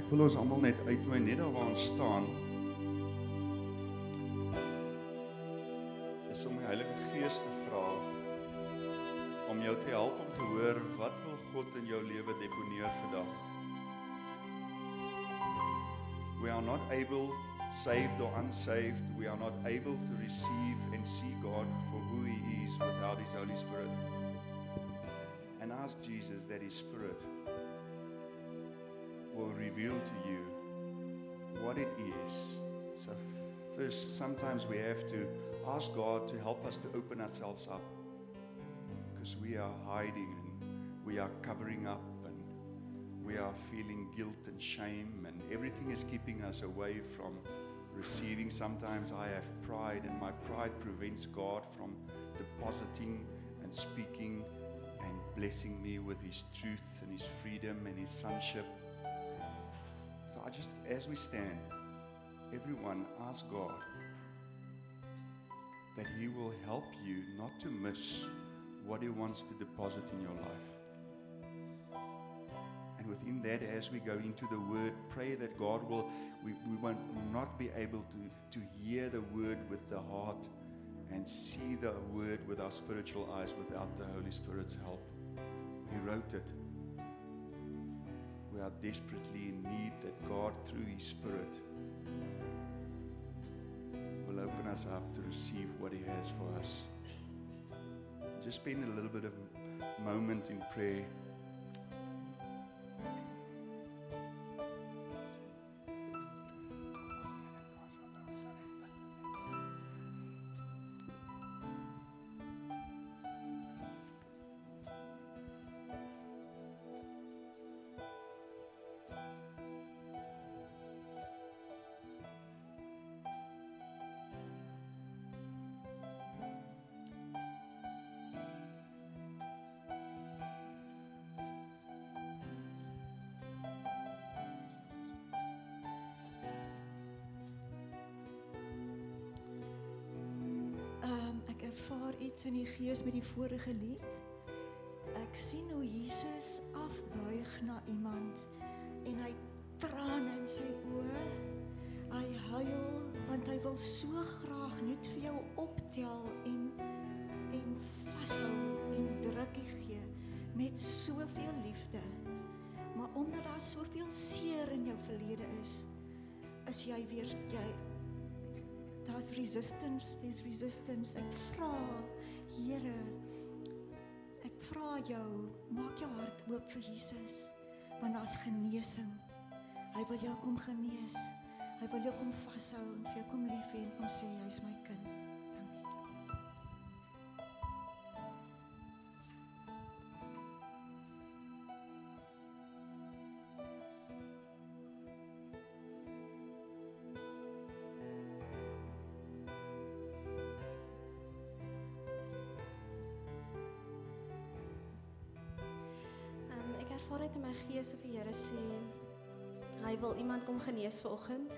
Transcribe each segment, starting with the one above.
Ek wil ons almal net uitnooi, net daar waar ons staan, is om die Heilige Gees te vra, om jou te help om te hoor, wat wil God in jou lewe deponeer vandag? We are not able, saved or unsaved, we are not able to receive and see God for who He is without His Holy Spirit. And ask Jesus that His Spirit will reveal to you what it is. So first, sometimes we have to ask God to help us to open ourselves up, because we are hiding and we are covering up and we are feeling guilt and shame, and everything is keeping us away from receiving. Sometimes I have pride, and my pride prevents God from depositing and speaking and blessing me with His truth and His freedom and His sonship. So I just, as we stand, everyone ask God that He will help you not to miss what He wants to deposit in your life. And within that, as we go into the Word, pray that God will, we won't not be able to hear the Word with the heart and see the Word with our spiritual eyes without the Holy Spirit's help. He wrote it. We are desperately in need that God, through His Spirit, will open us up to receive what He has for us. Just spend a little bit of moment in prayer. Ek ervaar iets in die gees met die vorige lied. Ek sien hoe Jesus afbuig na iemand en hy trane in sy oë. Hy huil want hy wil so graag net vir jou optel en vashou en drukkie gee met soveel liefde. Maar omdat daar soveel seer in jou verlede is jy weer there's resistance. Ek vra, Here, ek vra jou, maak jou hart oop vir Jesus, want daar's genesing. Hy wil jou kom genees. Hy wil jou kom vashou en vir jou kom lief hê en kom sê, jy's my kind. Dankie. Ek ervaar net in my gees of die Here sê, hy wil iemand kom genees vanoggend.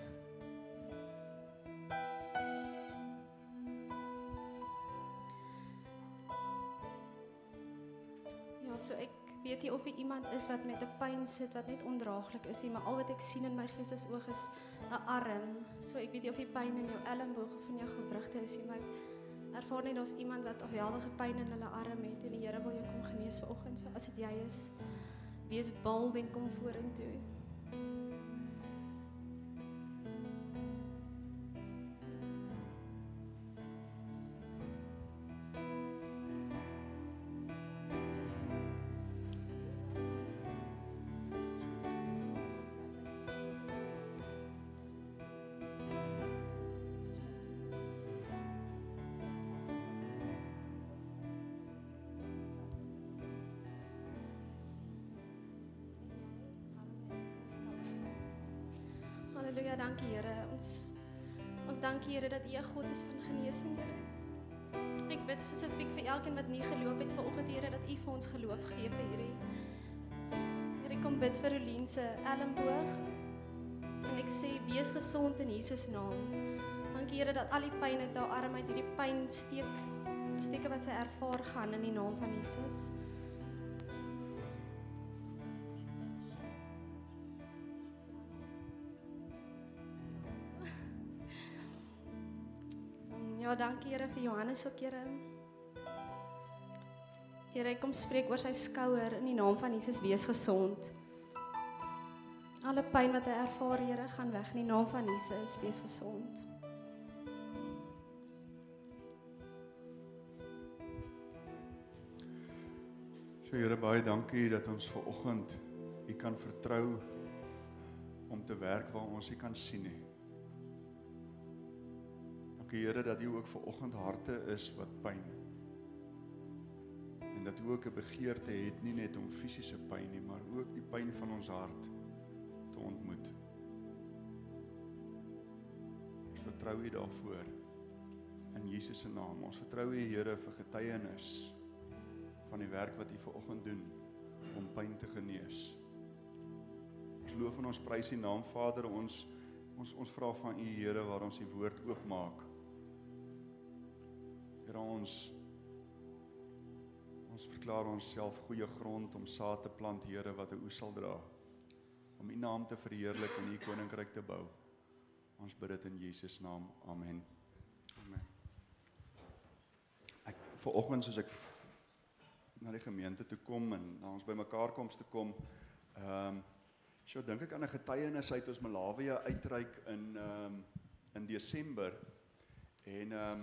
Ja, so ek weet nie of hier iemand is wat met 'n pyn sit wat net ondraaglik is nie, maar al wat ek sien in my geestesoog is 'n arm. So ek weet nie of die pyn in jou elmboog of in jou gewrigte is nie, maar ek ervaar net daar's iemand wat geweldige pyn in hulle arm het en die Here wil jou kom genees vanoggend. So as dit jy is, wees bold en kom vorentoe. Halleluja, dankie Here. Ons dankie Here dat U 'n God is van genesing, Here. Ek bid spesifiek vir elkeen wat nie geloof het vanoggend, Here, dat U vir ons geloof gee vir hierdie. Here, ek kom bid vir Rolien se elmboog. En ek sê wees gesond in Jesus naam. Dankie Here dat al die pyn uit haar arm uit hierdie pyn steke wat sy ervaar gaan in die naam van Jesus. Ja, dankie Here vir Johannes ook, Here. Here, ek kom spreek oor sy skouer in die naam van Jesus, wees gesond. Alle pyn wat hy ervaar, Here, gaan weg in die naam van Jesus, wees gesond. So Here, baie dankie dat ons vanoggend U kan vertrou om te werk waar ons U kan sien nie. Dankie Here dat U ook vanoggend harte is wat pyn. En dat U ook 'n begeerte het, nie net om fisiese pyn nie, maar ook die pyn van ons hart te ontmoet. Ons vertrou U daarvoor in Jesus se naam. Ons vertrou U Here vir getuienis van die werk wat U vanoggend doen om pyn te genees. Ons loof en ons prys U naam, Vader. Ons vra van U Here waar ons die woord oopmaak. Here, ons verklaar onsself goeie grond om saad te plant, Here, wat 'n oes sal dra, om U naam te verheerlik en U koninkryk te bou. Ons bid dit in Jesus naam. Amen. Amen. Vanoggend soos ek na die gemeente toe kom en na ons by mekaar koms te kom, so dink ek aan 'n getuienis uit ons Malawi uitreik in Desember en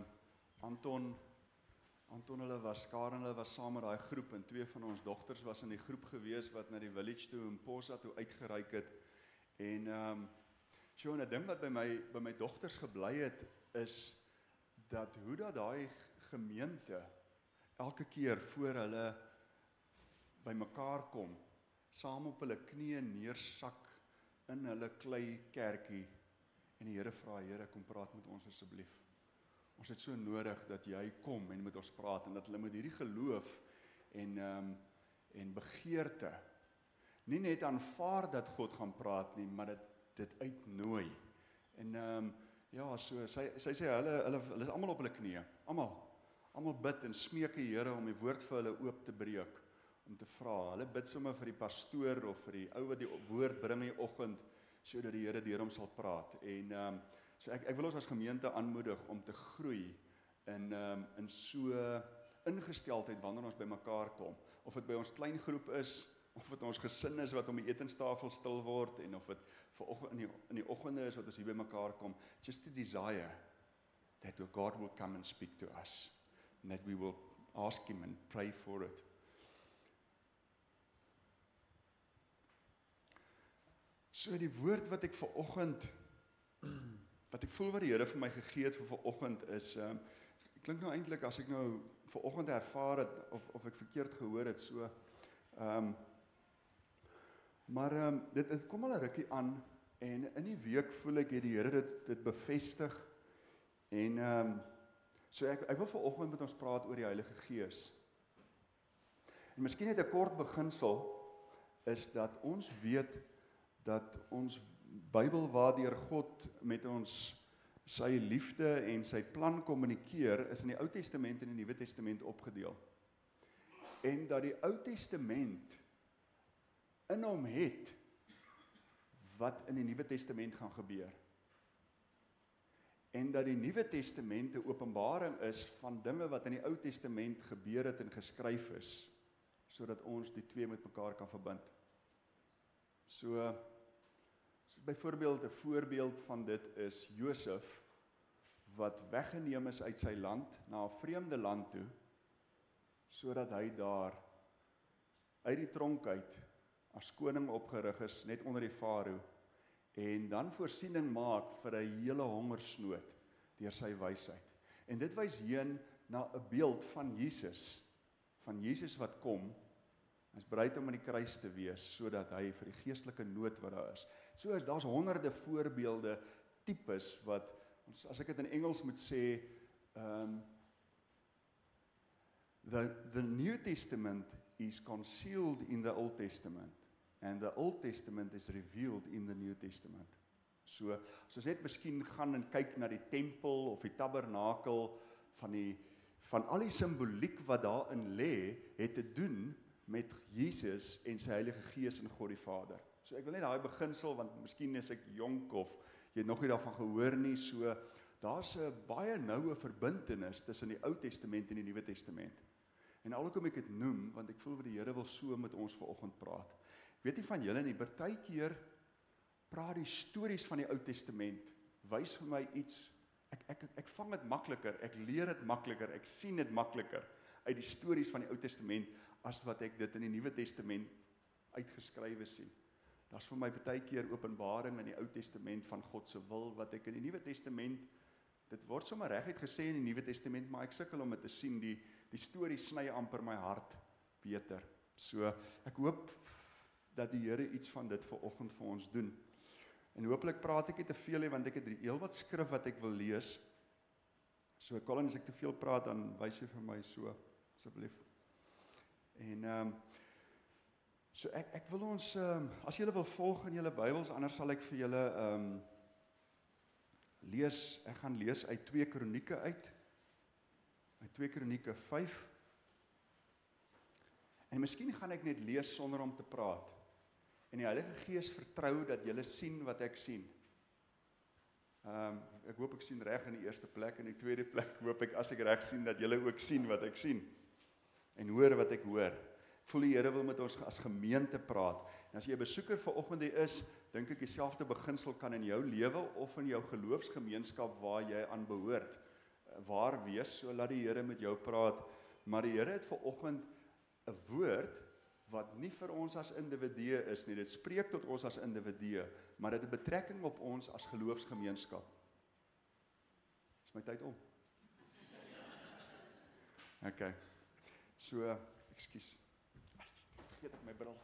Anton hulle was, Karen hulle was saam met daai groep en 2 van ons dogters was in die groep gewees wat na die village toe in Posa toe uitgereik het en so 'n ding wat by my dogters gebly het is dat hoe dat daai gemeente elke keer voor hulle by mekaar kom, saam op hulle knieë neersak in hulle klei kerkie en die Here vra, Here, kom praat met ons asseblief. Ons het so nodig dat jy kom en met ons praat en dat hulle met hierdie geloof en begeerte nie net aanvaar dat God gaan praat nie, maar dit uitnooi. En ja, so sy sê hulle is almal op hulle knieë, almal bid en smeek die Here om die woord vir hulle oop te breek, om te vra. Hulle bid sommer vir die pastoor of vir die ou wat die woord bring in die oggend, sodat die Here deur hom sal praat. En so ek wil ons as gemeente aanmoedig om te groei in so ingesteldheid wanneer ons by mekaar kom. Of dit by ons klein groep is, of dit ons gesin is wat om die etenstafel stil word, en of dit in die oggende is wat ons hier by mekaar kom. Just a desire that God will come and speak to us. And that we will ask Him and pray for it. So die woord wat ek vanoggend, wat ek voel wat die Here vir my gegee het vir vanoggend is, klink nou eintlik as ek nou vanoggend ervaar het, of ek verkeerd gehoor het, so, maar dit kom al 'n rukkie aan, en in die week voel ek het die Here dit bevestig, en so ek wil vanoggend met ons praat oor die Heilige Gees. En miskien net 'n kort beginsel is dat ons weet dat ons Bybel waardeur God met ons sy liefde en sy plan kommunikeer, is in die Ou Testament en die Nuwe Testament opgedeel. En dat die Ou Testament in hom het wat in die Nuwe Testament gaan gebeur. En dat die Nuwe Testament 'n openbaring is van dinge wat in die Ou Testament gebeur het en geskryf is, sodat ons die twee met mekaar kan verbind. So byvoorbeeld 'n voorbeeld van dit is Josef, wat weggeneem is uit sy land na 'n vreemde land toe, sodat hy daar uit die tronk uit as koning opgerig is, net onder die farao, en dan voorsiening maak vir 'n hele hongersnood deur sy wysheid. En dit wys heen na 'n beeld van Jesus wat kom, is bereid om aan die kruis te wees, sodat hy vir die geestelike nood wat daar is. So daar's honderde voorbeelde, tipes wat, as ek dit in Engels moet sê, the New Testament is concealed in the Old Testament, and the Old Testament is revealed in the New Testament. So, as ons net miskien gaan en kyk na die tempel of die tabernakel, van al die simboliek wat daarin lê, het te doen met Jesus en sy Heilige Gees en God die Vader. So ek wil net daai beginsel, want miskien is ek jonk of jy het nog nie daarvan gehoor nie, so daar's 'n baie noue verbintenis tussen die Ou Testament en die Nuwe Testament. En alhoewel ek dit noem, want ek voel wat die Here wil so met ons vanoggend praat. Weet nie van julle nie, partykeer praat die stories van die Ou Testament, wys vir my iets, ek vang dit makliker, ek leer dit makliker, ek sien dit makliker uit die stories van die Ou Testament, as wat ek dit in die Nuwe Testament uitgeskrywe sien. Daar's vir my partykeer openbaring in die Ou Testament van God se wil, wat ek in die Nuwe Testament, dit word sommer reguit gesê in die Nuwe Testament, maar ek sukkel om dit te sien, die storie sny amper my hart beter. So, ek hoop dat die Here iets van dit vanoggend vir ons doen. En hopelik praat ek nie te veel nie, want ek het heel wat skrif wat ek wil lees. So, Colin, as ek te veel praat, dan wys jy vir my so, asseblief. En, so ek wil ons, as julle wil volg in julle Bybels, anders sal ek vir julle lees, ek gaan lees uit 2 Kronieke uit 2 Kronieke 5. En miskien gaan ek net lees sonder om te praat. En die Heilige Gees vertrou dat julle sien wat ek sien. Ek hoop ek sien reg in die eerste plek, en in die tweede plek hoop ek as ek reg sien, dat julle ook sien wat ek sien. En hoor wat ek hoor. Ek voel die Here wil met ons as gemeente praat. En as jy 'n besoeker vanoggend hier is, dink ek dieselfde beginsel kan in jou lewe of in jou geloofsgemeenskap waar jy aan behoort, waar wees, so laat die Here met jou praat. Maar die Here het vanoggend 'n woord wat nie vir ons as individue is nie. Dit spreek tot ons as individue, maar dit het betrekking op ons as geloofsgemeenskap. Is my tyd om? Okay. So, ekskuus. Vergeet ek my bril.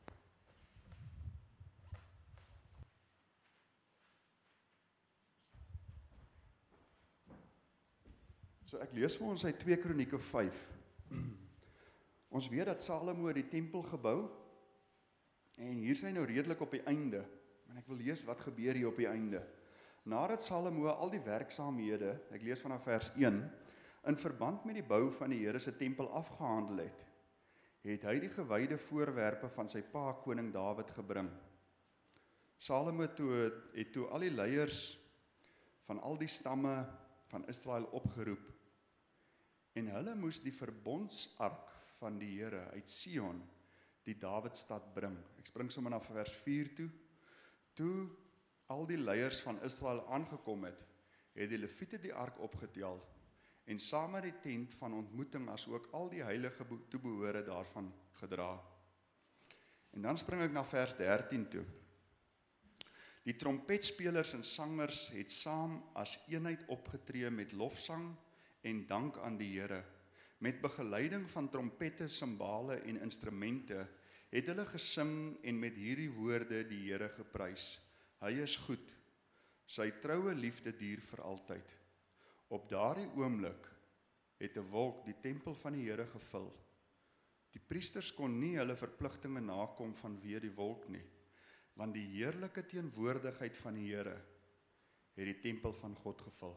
So ek lees vir ons uit 2 Kronieke 5. Ons weet dat Salomo die tempel gebou, en hier is hy nou redelik op die einde, en ek wil lees wat gebeur hier op die einde. Nadat Salomo al die werksaamhede, ek lees vanaf vers 1, in verband met die bou van die Here se tempel afgehandel het hy die gewyde voorwerpe van sy pa koning Dawid gebring. Salomo het toe al die leiers van al die stamme van Israel opgeroep, en hulle moes die verbondsark van die Here uit Sion, die Dawidstad bring. Ek spring sommer na vers 4 toe. Toe al die leiers van Israel aangekom het die Lewiete die ark opgetel, en saam met die tent van ontmoeting as ook al die heilige toebehore daarvan gedra. En dan spring ek na vers 13 toe. Die trompetspelers en sangers het saam as eenheid opgetree met lofsang en dank aan die Here. Met begeleiding van trompette, simbale en instrumente het hulle gesing en met hierdie woorde die Here geprys. Hy is goed, sy troue liefde duur vir altyd. Op daardie oomblik het 'n wolk die tempel van die Here gevul. Die priesters kon nie hulle verpligtinge nakom vanweë die wolk nie, want die heerlike teenwoordigheid van die Here het die tempel van God gevul.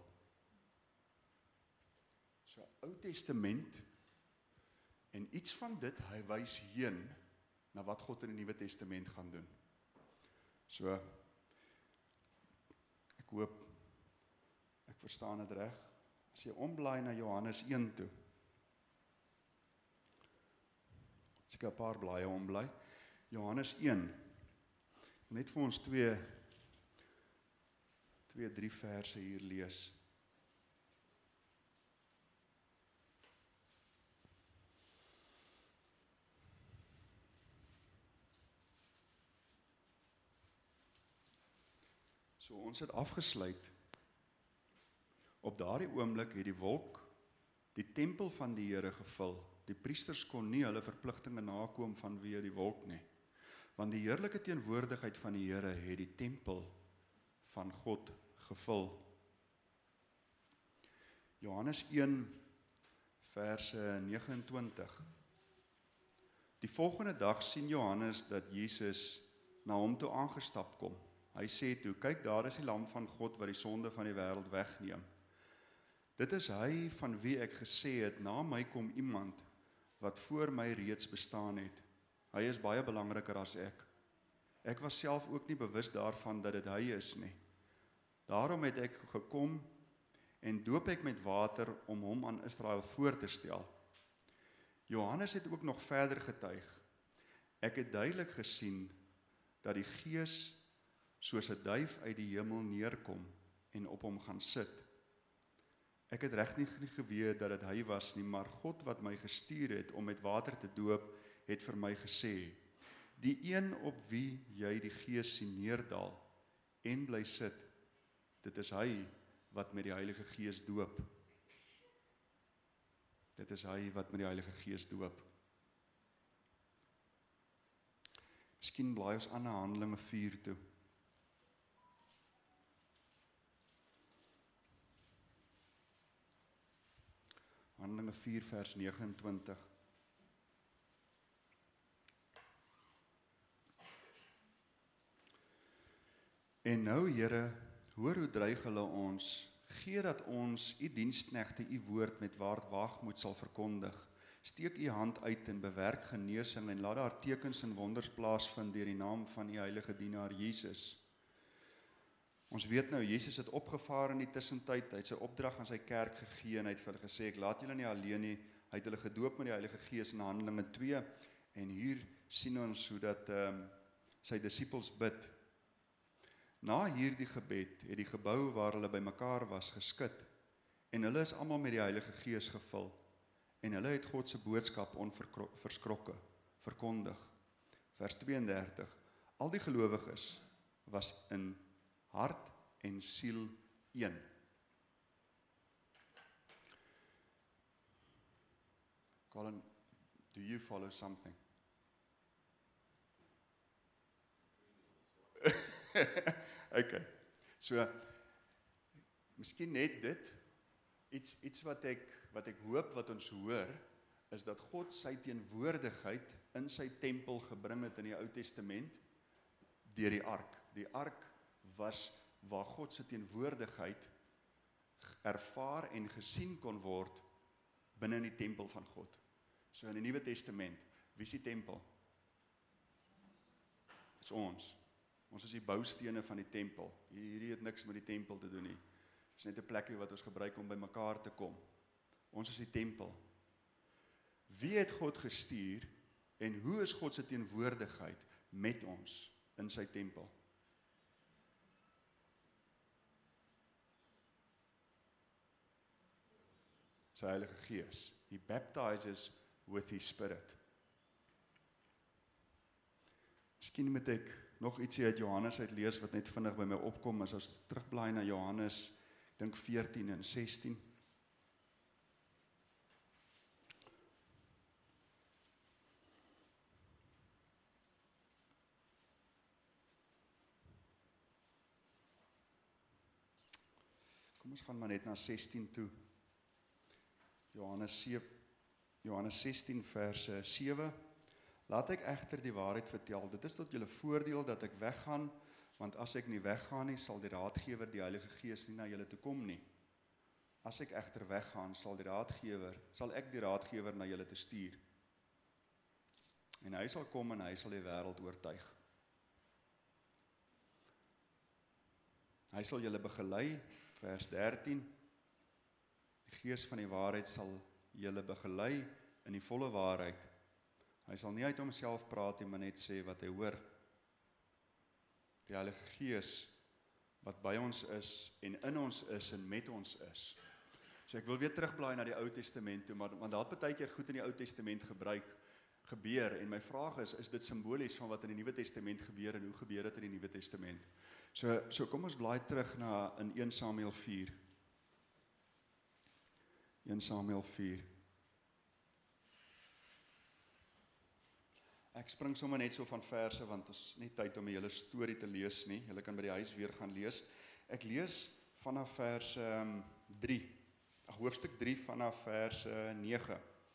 So, Ou Testament, en iets van dit, hy wys heen na wat God in die Nuwe Testament gaan doen. So, ek hoop, ek verstaan dit reg. As jy omblaai na Johannes 1 toe, as ek 'n paar blaaie omblaai, Johannes 1, net vir ons 2-3 verse hier lees. So ons het afgesluit. Op daardie oomblik het die wolk die tempel van die Here gevul. Die priesters kon nie hulle verpligtinge nakom vanweë die wolk nie, want die heerlike teenwoordigheid van die Here het die tempel van God gevul. Johannes 1 verse 29. Die volgende dag sien Johannes dat Jesus na hom toe aangestap kom. Hy sê toe, kyk, daar is die lam van God wat die sonde van die wêreld wegneem. Dit is hy van wie ek gesê het, na my kom iemand wat voor my reeds bestaan het. Hy is baie belangriker as ek. Ek was self ook nie bewus daarvan dat dit hy is nie. Daarom het ek gekom en doop ek met water om hom aan Israel voor te stel. Johannes het ook nog verder getuig. Ek het duidelik gesien dat die Gees soos 'n duif uit die hemel neerkom en op hom gaan sit. Ek het reg nie geweet dat dit hy was nie, maar God wat my gestuur het om met water te doop, het vir my gesê, die een op wie jy die Gees sien neerdal en bly sit, dit is hy wat met die Heilige Gees doop. Dit is hy wat met die Heilige Gees doop. Miskien blaai ons aan na Handelinge 4 toe. Handelinge 4 vers 29. En nou, Here, hoor hoe dreig hulle ons, gee dat ons u diensknegte u woord met waagmoed sal verkondig. Steek u hand uit en bewerk genesing en laat daar tekens en wonders plaasvind deur die naam van u heilige dienaar Jesus. Ons weet nou, Jesus het opgevaar in die tussentyd, hy het sy opdrag aan sy kerk gegee en hy het vir hulle gesê, ek laat julle nie alleen nie, hy het hulle gedoop met die Heilige Gees in Handelinge 2 en hier sien ons hoe dat sy disippels bid. Na hierdie gebed het die gebou waar hulle bymekaar was geskud en hulle is almal met die Heilige Gees gevul en hulle het God se boodskap onverskrokke verkondig. Vers 32. Al die gelowiges was in hart en siel een. Colin, do you follow something? Okay, so, miskien net dit, iets wat ek hoop wat ons hoor, is dat God sy teenwoordigheid in sy tempel gebring het in die Ou Testament, deur die ark. Die ark was waar God se teenwoordigheid ervaar en gesien kon word binne in die tempel van God. So in die Nuwe Testament, wie is die tempel? Dit is ons. Ons is die boustene van die tempel. Hierdie het niks met die tempel te doen nie. Dit is net 'n plekkie wat ons gebruik om by mekaar te kom. Ons is die tempel. Wie het God gestuur en hoe is God se teenwoordigheid met ons in sy tempel? Sy Heilige Gees. He baptizes with his Spirit. Miskien moet ek nog ietsie uit Johannes uitlees wat net vinnig by my opkom as ons terugblaai na Johannes, ek dink 14 en 16. Kom ons gaan maar net na 16 toe. Johannes 16 vers 7. Laat ek egter die waarheid vertel. Dit is tot julle voordeel dat ek weggaan, want as ek nie weggaan nie, sal die Raadgewer, die Heilige Gees, nie na julle toe kom nie. As ek egter weggaan, sal ek die Raadgewer na julle te stuur. En hy sal kom en hy sal die wêreld oortuig. Hy sal julle begelei, vers 13. Die Gees van die waarheid sal julle begelei in die volle waarheid. Hy sal nie uit homself praat nie, maar net sê wat hy hoor. Die Heilige Gees wat by ons is en in ons is en met ons is. So ek wil weer terugblaai na die Ou Testament toe, maar daar het baie keer goed in die Ou Testament gebeur en my vraag is dit simbolies van wat in die Nuwe Testament gebeur en hoe gebeur dit in die Nuwe Testament? So kom ons blaai terug na in 1 Samuel 4. 1 Samuel 4. Ek spring sommer net so van verse, want ons is nie tyd om die hele storie te lees nie. Julle kan by die huis weer gaan lees. Ek lees vanaf vers 3, hoofstuk 3 vanaf vers 9.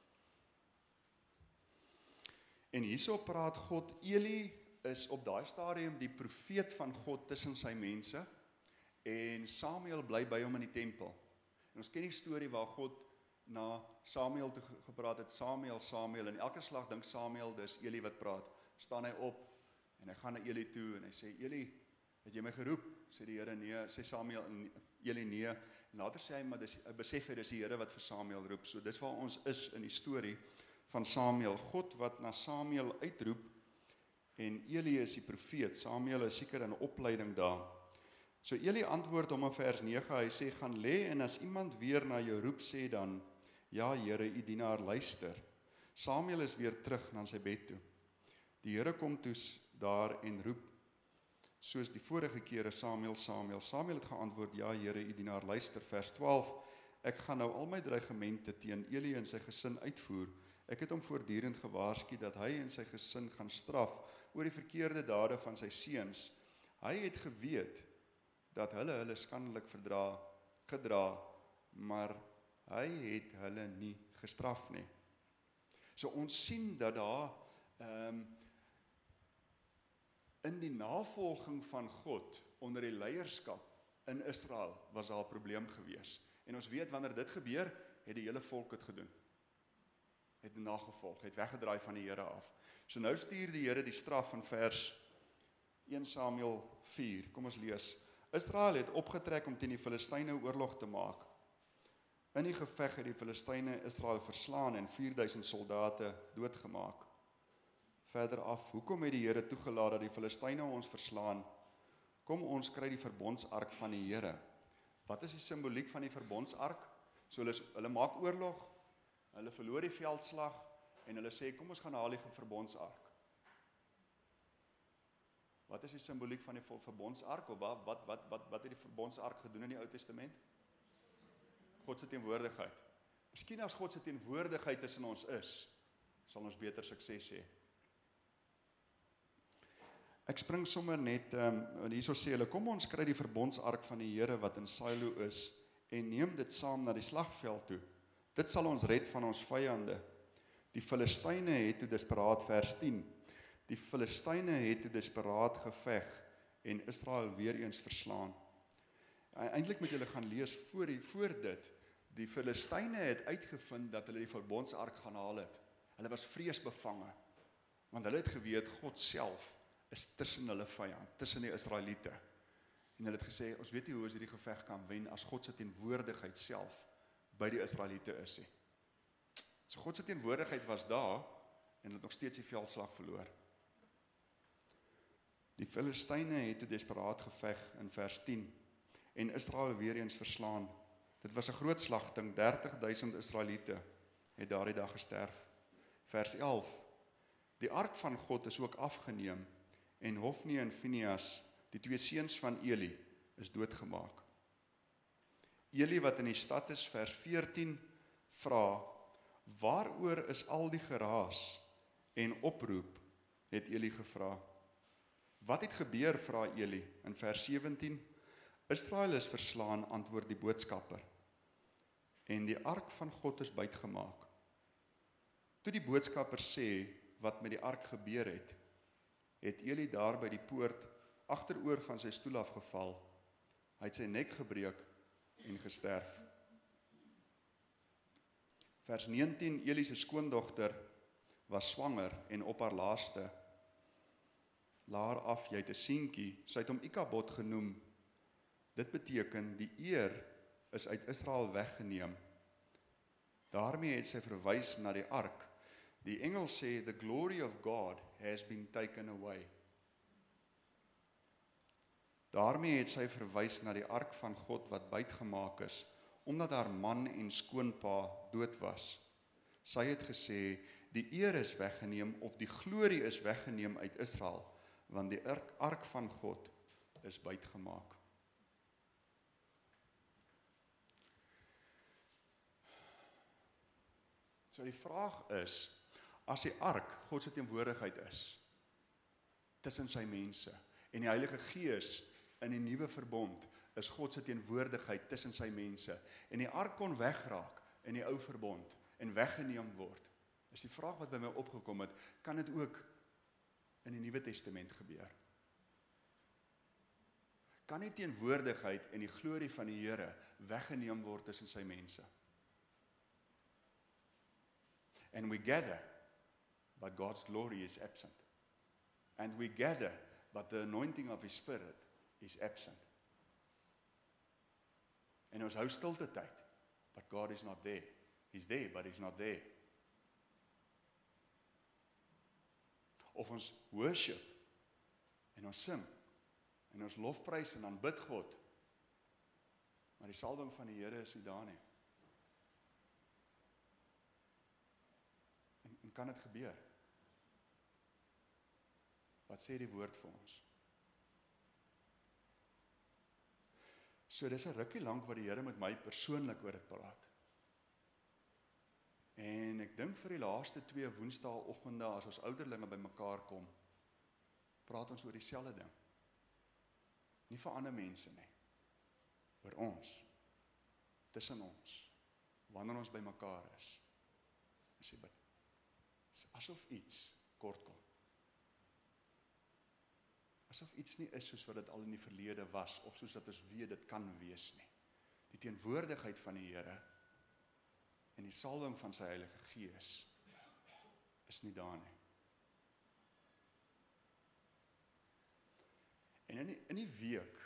En hierso praat God, Eli is op daai stadium die profeet van God tussen sy mense, en Samuel bly by hom in die tempel. En ons ken die storie waar God na Samuel toe gepraat het, Samuel, en elke slag dink Samuel, dis Eli wat praat, staan hy op, en hy gaan na Eli toe, en hy sê, Eli, Het jy my geroep? Sê die Here nee, sê Samuel en Eli nee. En later sê hy, maar besef hy, dis die Here wat vir Samuel roep. So dis waar ons is in die storie van Samuel. God wat na Samuel uitroep, en Eli is die profeet. Samuel is seker in opleiding daar. So Eli antwoord hom in vers 9, hy sê, gaan lê en as iemand weer na jou roep, sê dan, ja Here, u dienaar luister. Samuel is weer terug na sy bed toe. Die Here kom toe daar en roep, soos die vorige kere, Samuel, Samuel. Samuel het geantwoord, ja Here, u dienaar luister. Vers 12, ek gaan nou al my dreigemente teen Eli en sy gesin uitvoer. Ek het hom voortdurend gewaarsku dat hy en sy gesin gaan straf oor die verkeerde dade van sy seuns. Hy het geweet dat hulle skandelik gedra, maar hy het hulle nie gestraf nie. So ons sien dat daar in die navolging van God onder die leierskap in Israel was daar 'n probleem gewees. En ons weet wanneer dit gebeur, het die hele volk dit gedoen. Het nagevolg, het weggedraai van die Here af. So nou stuur die Here die straf in vers 1 Samuel 4. Kom ons lees. Israel het opgetrek om teen die Filistyne oorlog te maak. In die geveg het die Filistyne Israel verslaan en 4000 soldate doodgemaak. Verder af, hoekom het die Here toegelaat dat die Filistyne ons verslaan? Kom ons kry die verbondsark van die Here. Wat is die simboliek van die verbondsark? So hulle maak oorlog, hulle verloor die veldslag en hulle sê, kom ons gaan haal die verbondsark. Wat is die simboliek van die verbondsark? Of wat het die verbondsark gedoen in die Ou Testament? God se teenwoordigheid. Miskien as God se teenwoordigheid tussen ons is, sal ons beter sukses hê. Ek spring sommer net, hierso sê hulle, kom ons kry die verbondsark van die Here wat in Silo is, en neem dit saam na die slagveld toe. Dit sal ons red van ons vyande. Die Filistyne het toe desperaat, vers 10, die Filistyne het toe desperaat geveg, en Israel weer eens verslaan. Eintlik moet julle gaan lees voor dit, die Filistyne het uitgevind dat hulle die verbondsark gaan haal het. Hulle was vreesbevange, want hulle het geweet, God self is tussen hulle vyand, tussen die Israeliete. En hulle het gesê, ons weet nie hoe ons hierdie geveg kan wen, as God se teenwoordigheid self by die Israeliete is. So God se teenwoordigheid was daar, en het nog steeds die veldslag verloor. Die Filistyne het toe desperaat geveg in vers 10, en Israel weer eens verslaan. Dit was 'n groot slagting, 30.000 Israeliete het daardie dag gesterf. Vers 11, die ark van God is ook afgeneem, en Hofni en Phinehas, die twee seuns van Eli, is doodgemaak. Eli wat in die stad is, vers 14, vra, waaroor is al die geraas en oproep, het Eli gevra. Wat het gebeur, vra Eli, in vers 17, Israel is verslaan, antwoord die boodskapper, en die ark van God is buitgemaak. Toe die boodskapper sê, wat met die ark gebeur het Eli daar by die poort agteroor van sy stoel afgeval. Hy het sy nek gebreek en gesterf. Vers 19, Eli se skoondogter was swanger en op haar laaste. Laar af, jy het 'n seentjie, sy het hom Ikabod genoem. Dit beteken, die eer is uit Israel weggeneem. Daarmee het sy verwys na die ark. Die engel sê, the glory of God has been taken away. Daarmee het sy verwys na die ark van God wat buitgemaak is, omdat haar man en skoonpa dood was. Sy het gesê, die eer is weggeneem of die glorie is weggeneem uit Israel, want die ark van God is buitgemaak. So die vraag is, as die ark God se teenwoordigheid is, tussen sy mense, en die Heilige Gees in die nuwe verbond, is God se teenwoordigheid tussen sy mense, en die ark kon wegraak in die ou verbond, en weggeneem word, is die vraag wat by my opgekom het, kan dit ook in die Nuwe Testament gebeur? Kan die teenwoordigheid en die glorie van die Here weggeneem word tussen sy mense? And we gather, but God's glory is absent. And we gather, but the anointing of His Spirit is absent. En ons hou stilte tyd, but God is not there. He's there, but he's not there. Of ons worship, en ons sing, en ons lofprys en aanbid God, maar die salwing van die Here is nie daar nie. En kan dit gebeur? Wat sê die woord vir ons? So dis 'n rukkie lank wat die Here met my persoonlik oor dit praat. En ek dink vir die laaste 2 woensdaagoggende as ons ouderlinge bymekaar kom, praat ons oor dieselfde ding. Nie vir ander mense nie. Oor ons. Tussen ons. Wanneer ons bymekaar is. Ons sê, is asof iets kort kom. Asof iets nie is soos wat dit al in die verlede was, of soos dat ons weet dit kan wees nie. Die teenwoordigheid van die Here en die salwing van sy Heilige Gees is nie daar nie. En in die week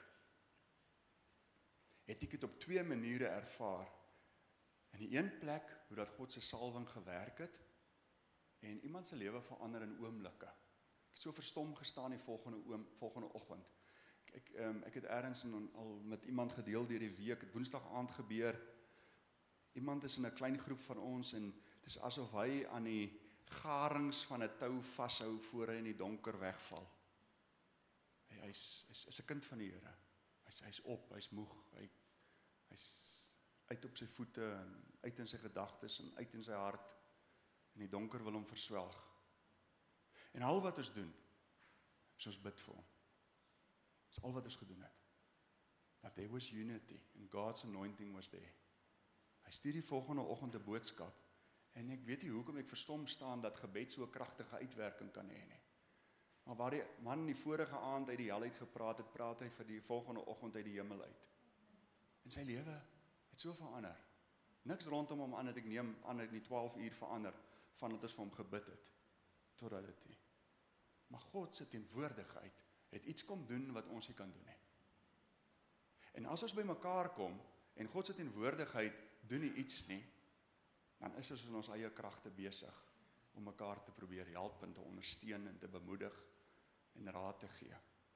het ek dit op 2 maniere ervaar. In die een plek, hoe dat God se salwing gewerk het, en iemand se lewe verander in oomblikke. Ek het so verstom gestaan die volgende oggend. Ek het ergens al met iemand gedeel deur die week, het Woensdag aand gebeur. Iemand is in 'n klein groep van ons en dit is asof hy aan die garings van 'n tou vashou voor hy in die donker wegval. Hy's 'n kind van die Here. Hy's op, hy's moeg, hy's uit op sy voete en uit in sy gedagtes en uit in sy hart. En die donker wil hom verswelg. En al wat ons doen, is ons bid vir hom. Dis al wat ons gedoen het. But there was unity and God's anointing was there. Hy stuur die volgende oggend 'n boodskap en ek weet nie hoekom ek verstom staan dat gebed so 'n kragtige uitwerking kan hê nie. Maar waar die man die vorige aand uit die hel uit gepraat het, praat hy vir die volgende oggend uit die hemel uit. En sy lewe het so verander. Niks rondom hom aan het ek neem aan in die 12 uur verander van dat ons vir hom gebid het totdat dit nie. Maar God se teenwoordigheid het iets kom doen wat ons nie kan doen nie. En as ons bymekaar kom en God se teenwoordigheid doen nie iets nie, dan is ons in ons eie kragte besig om mekaar te probeer help en te ondersteun en te bemoedig en raad te gee.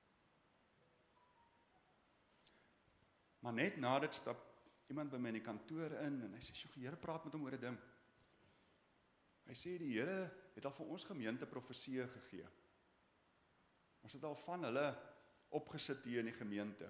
Maar net na dit stap iemand by my in die kantoor in en hy sê, "Sjoe, die Here praat met hom oor 'n ding." Hy sê die Here het al vir ons gemeente profeseë gegee. Ons het al van hulle opgesit hier in die gemeente.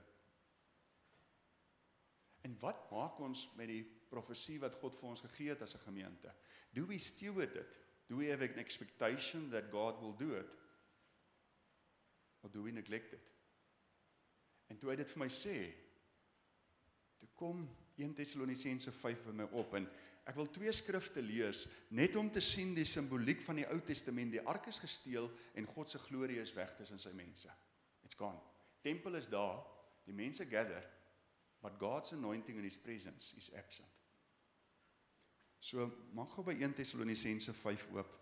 En wat maak ons met die profesie wat God vir ons gegee het as 'n gemeente? Do we steward it? Do we have an expectation that God will do it? Or do we neglect it? En toe hy dit vir my sê, toe kom 1 Tessalonisense 5 by my op en ek wil 2 skrifte lees, net om te sien die simboliek van die Ou Testament. Die ark is gesteel en God se glorie is weg tussen sy mense. It's gone. Tempel is daar, die mense gather, but God's anointing and His presence is absent. So, maak gou by 1 Tessalonisense 5 oop.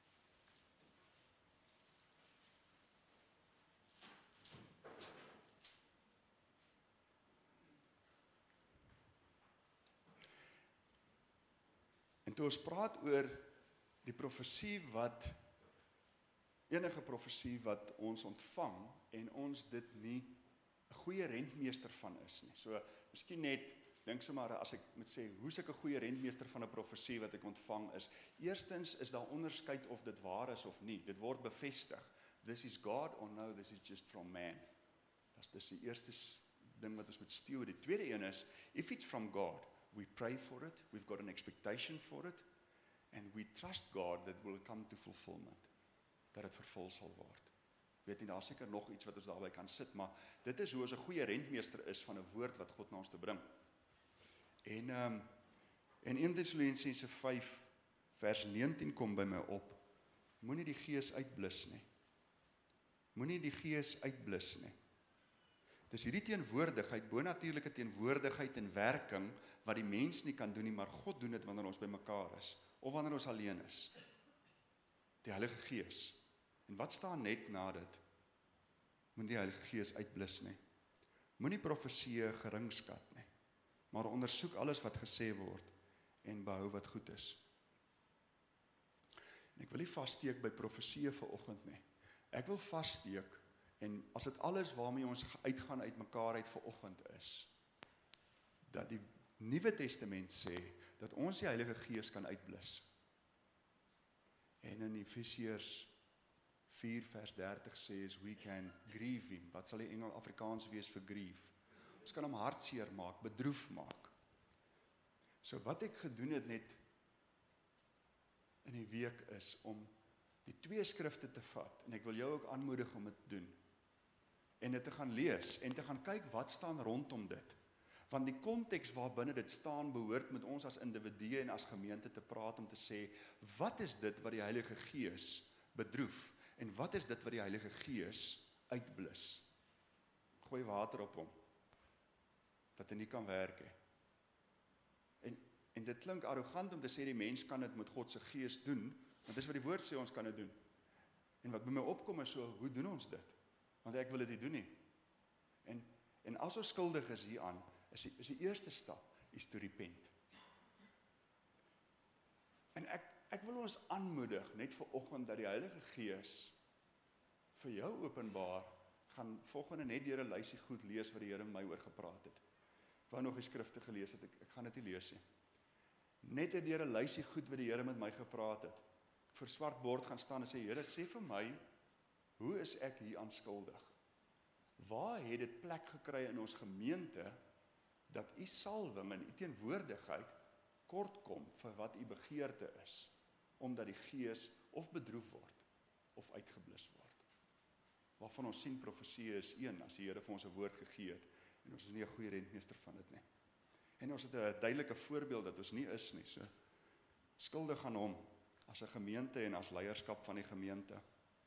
En toe ons praat oor die profesie enige profesie wat ons ontvang, en ons dit nie 'n goeie rentmeester van is nie. So, miskien net, dink sommer as ek moet sê, hoe is ek 'n goeie rentmeester van 'n profesie wat ek ontvang is? Eerstens is daar onderskeid of dit waar is of nie. Dit word bevestig. This is God or no, this is just from man. Dis die eerste ding wat ons moet steward. Die tweede een is, if it's from God, we pray for it, we've got an expectation for it, and we trust God that will come to fulfillment, dat het vervul sal word. Ek weet nie, daar is seker nog iets wat ons daarby kan sit, maar dit is hoe ons 'n goeie rentmeester is van 'n woord wat God na ons te bring. En 1 Tessalonisense 5 vers 19 kom by my op. Moenie die gees uitblus nie. Moenie die gees uitblus nie. Dis hierdie teenwoordigheid, bonatuurlike teenwoordigheid en werking wat die mens nie kan doen nie, maar God doen dit wanneer ons bymekaar is of wanneer ons alleen is. Die Heilige Gees. En wat staan net na dit? Moenie die Heilige Gees uitblus nie. Moenie profeseë geringskat nie, maar ondersoek alles wat gesê word en behou wat goed is. En ek wil nie vassteek by profeseë vanoggend nie. Ek wil vassteek, en as dit alles waarmee ons uitgaan uit mekaar uit vanoggend is, dat die Nuwe Testament sê, dat ons die Heilige Gees kan uitblus. En in Efesiërs 4 vers 30 sê is, we can grieve him. Wat sal die Engels Afrikaans wees vir grief? Ons kan hom hartseer maak, bedroef maak. So wat ek gedoen het net in die week is om die 2 skrifte te vat, en ek wil jou ook aanmoedig om dit te doen, en dit te gaan lees, en te gaan kyk wat staan rondom dit. Want die konteks waarbinne dit staan, behoort met ons as individue en as gemeente te praat om te sê, wat is dit wat die Heilige Gees bedroef, en wat is dit wat die Heilige Gees uitblus? Gooi water op hom, dat hy nie kan werk he. En dit klink arrogant om te sê die mens kan dit met God se Gees doen, want dis wat die woord sê ons kan dit doen. En wat by my opkom is so, hoe doen ons dit? Want ek wil dit nie doen nie. En as ons skuldig is hieraan, is die eerste stap, is to repent. En ek wil ons aanmoedig, net vanoggend, dat die Heilige Gees vir jou openbaar, gaan volgende net deur 'n lysie goed lees wat die Here met my oor gepraat het. Ek wou nog die skrifte gelees het, ek gaan dit nie lees nie. Net deur 'n lysie goed wat die Here met my gepraat het. Ek voor swart bord gaan staan en sê, Here, sê vir my, hoe is ek hier aan skuldig? Waar het dit plek gekry in ons gemeente, dat u salwing en u teenwoordigheid kort kom vir wat u begeerte is, omdat die Gees of bedroef word, of uitgeblus word. Waarvan ons sien profeseë is een, as die Here vir ons 'n woord gegee het, en ons is nie 'n goeie rentmeester van dit nie. En ons het 'n duidelike voorbeeld dat ons nie is nie, so skuldig aan hom, as 'n gemeente en as leierskap van die gemeente.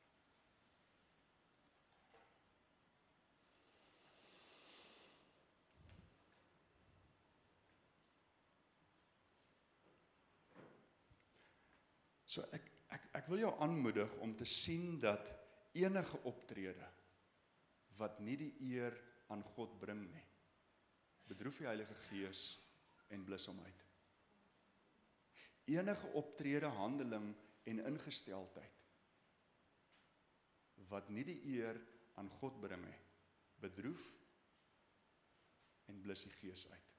So ek wil jou aanmoedig om te sien dat enige optrede wat nie die eer aan God bring nie, bedroef die Heilige Gees en blus hom uit. Enige optrede, handeling en ingesteldheid wat nie die eer aan God bring nie, bedroef en blus die Gees uit.